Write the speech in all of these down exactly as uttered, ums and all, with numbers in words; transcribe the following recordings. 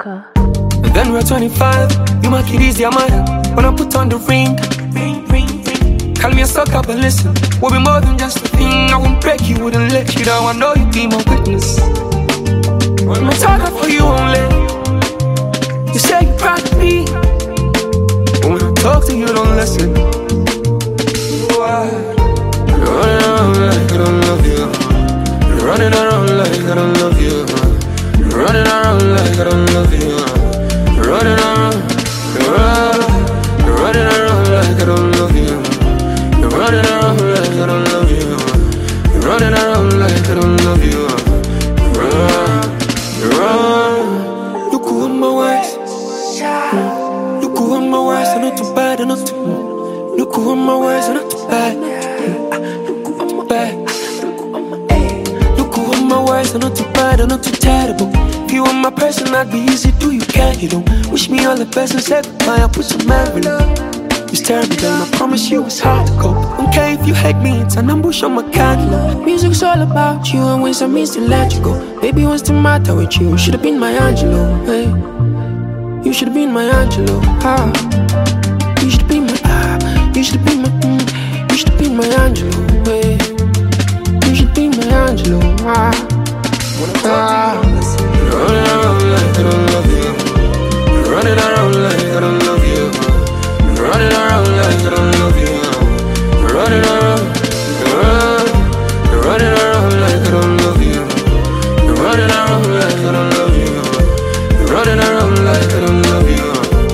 Africa. And then we're twenty-five, you make it easier, man. When I put on the ring, ring, ring, ring. Call me a sucker, but listen, we'll be more than just a thing. I won't break you, wouldn't let you down. I know you'd be my witness. I'm talking for you only. You say you're proud of me, but when I talk to you, don't listen. Why? You're running around like I don't love you. You're running around like I don't love you. You're running around like I don't love you. You're running around, you're running, you're running around like I don't love you. You're running around like I don't love you. You're running around like I don't love you. Run, run. Look who am my worst. Mm. Look who am my worst. I'm not too bad, I'm not too. Mm. Look who am my worst. I'm not too bad. Mm. Look who I'm bad. Look who am my worst. I'm not too bad, I'm not too terrible. If you were my person, I'd be easy. Do you care? You don't wish me all the best and say goodbye. I put some envelope. It's terrible, then I promise you it's hard to cope. Don't care if you hate me, it's an ambush on my catalog. Music's all about you and ways I means to let you go. Baby, what's the matter with you? You should've been my Angelo, hey. You should've been my Angelo, ah. You should've been my, ah. You should've been my, mm. You should've been my Angelo, hey. You should've been my Angelo, ah. Ah. You're running around like I don't love you. You're running around like I don't love you. You're running around like I don't love you. You're running around, you're running, you're running around like I don't love you. You're running around like I don't love you. You're running around like I don't love you.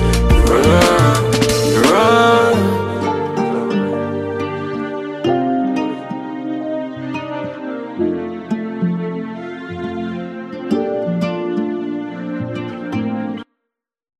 Run, run.